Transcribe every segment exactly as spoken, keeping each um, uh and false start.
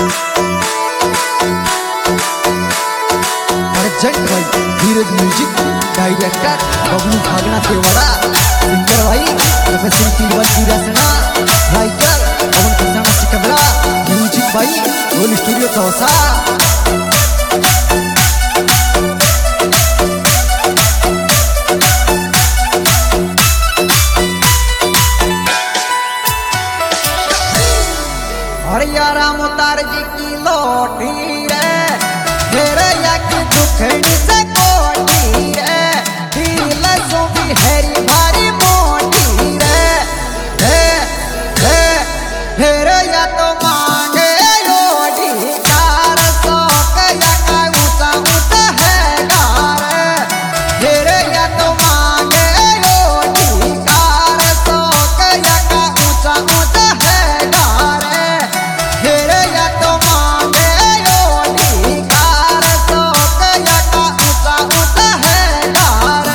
Urgent भाई धीरज music director Bablu भागना केवड़ा singer भाई प्रोफेसर तिलवन की रचना राइटर पवन प्रसन्न सिकंदरा म्यूजिक भाई गोल स्टूडियो चौसा। हरियारा मुतार जी की लोटी रे तेरे यक दुखड़ी से कोटी रे दिल सोबी हेरी भारी मोटी रे हे हे तेरे या तो मांगे योडी कार सो कया का ऊंचा ऊंचा है गार तेरे या तो मांगे योडी कार सो कया का ऊंचा ऊंचा है गार तेरे या तो मांगे योडी कार सो कया का ऊंचा ऊंचा है गार।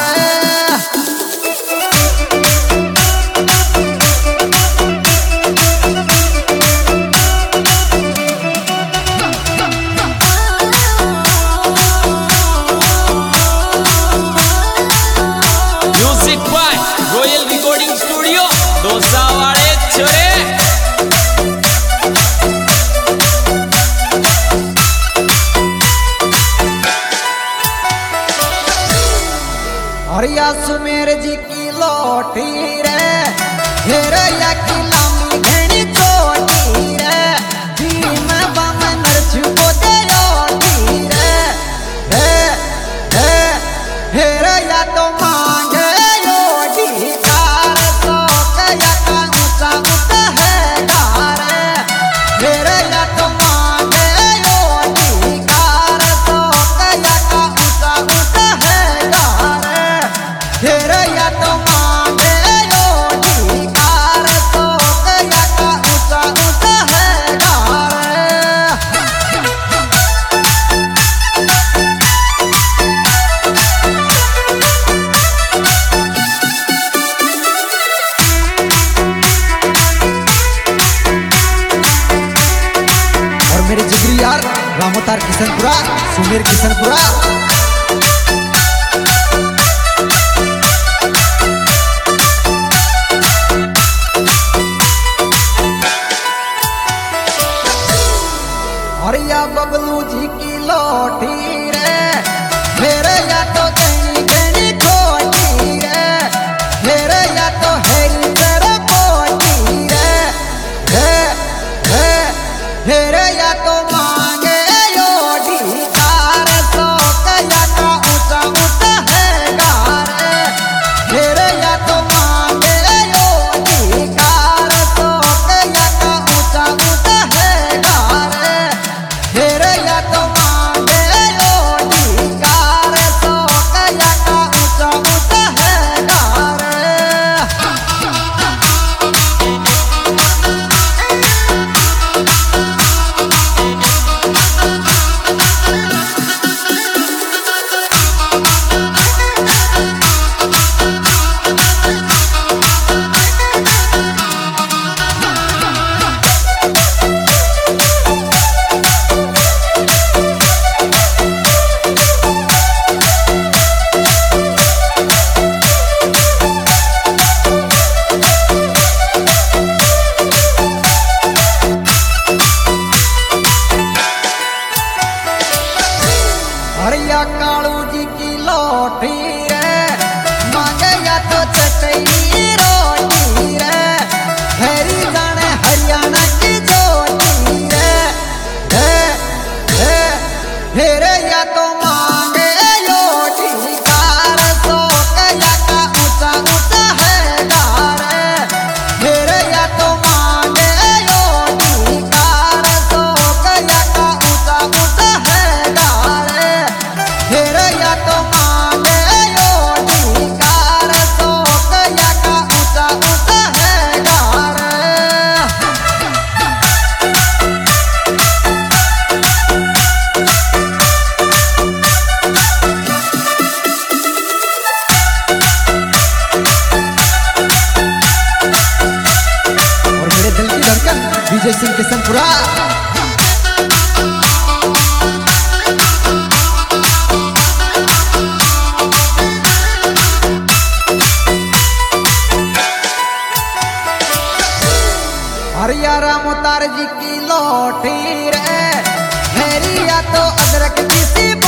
Music by royal recording studio Dausa वाले छोरे। हरिया सुमेर जी की लोटी रे तेरे या की लंबी घनी चोटी रे भीम बम नरछु को दे योटी रे हे हे तेरे या तो मांगे योटी कार सो कया का ऊंचा ऊंचा है गार तेरे या तो मांगे योटी कार सो कया का ऊंचा ऊंचा है गार तेरे या तो मांगे योडी कार सो कया का ऊंचा ऊंचा है गार। और मेरे जिगरी यार रामोतार किशनपुरा सुमेर किशनपुरा। हरिया बबलू जी की लोटी रे तेरे या तो गहनी गहनी खोटी रे तेरे या तो हेरी तेरे पोटी रे हे हे तेरे या तो मांगे योडी कार सो कया का ऊंचा ऊंचा है गार तेरे या तो मांगे योडी कार सो कया का ऊंचा ऊंचा है गार तेरे या तो मांगे योडी कार सो कया का ऊंचा ऊंचा है गार। लोठी रे, हेरिया तो अदरक की सी